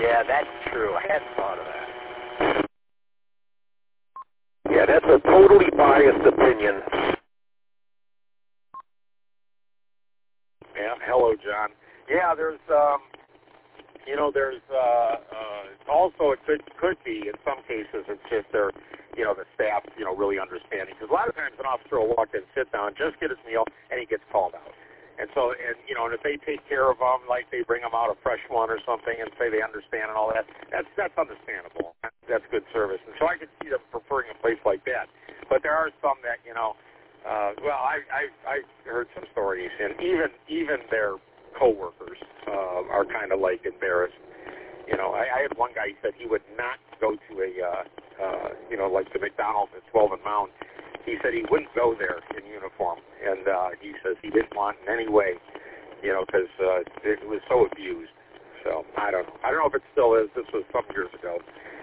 Yeah, that's true. I hadn't thought of that. Yeah, that's a totally biased opinion. Yeah, hello, John. Yeah, there's also it could be in some cases it's just their, the staff, really understanding. Because a lot of times an officer will walk in, sit down, just get his meal, and he gets called out. And so, and if they take care of them, like they bring them out a fresh one or something, and say they understand and all that, that's understandable. That's good service. And so I could see them preferring a place like that. But there are some that, I've heard some stories, and even their coworkers are kind of like embarrassed. I had one guy, he said he would not go to like the McDonald's at 12 and Mount. He said he wouldn't go there in uniform, and he says he didn't want in any way, because it was so abused. So I don't know. I don't know if it still is. This was some years ago.